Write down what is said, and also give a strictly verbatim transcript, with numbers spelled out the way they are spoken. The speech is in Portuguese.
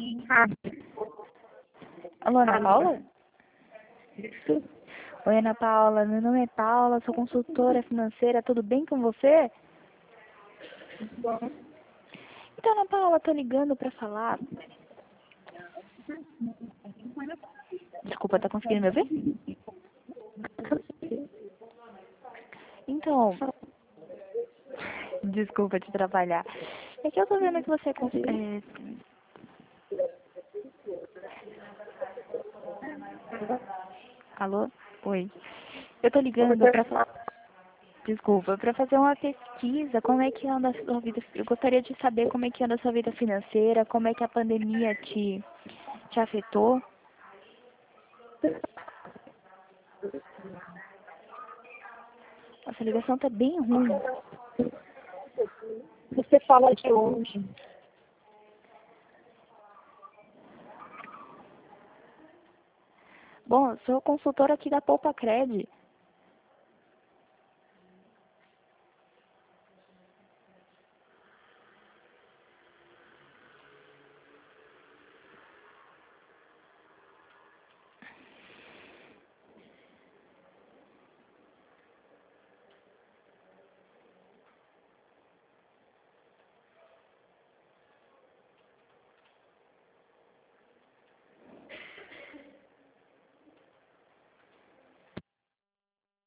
Alô, Ana Paula? Isso. Oi, Ana Paula. Meu nome é Paula, sou consultora financeira. Tudo bem com você? Bom. Então, Ana Paula, tô ligando pra falar. Desculpa, tá conseguindo me ouvir? Então, desculpa te atrapalhar. É que eu tô vendo que você é, cons- é... Alô? Oi. Eu tô ligando pra falar. Desculpa, pra fazer uma pesquisa, como é que anda a sua vida? Eu gostaria de saber como é que anda a sua vida financeira, como é que a pandemia te, te afetou. Nossa, a ligação tá bem ruim. Você fala de onde? Bom, eu sou consultora aqui da Poupa Cred.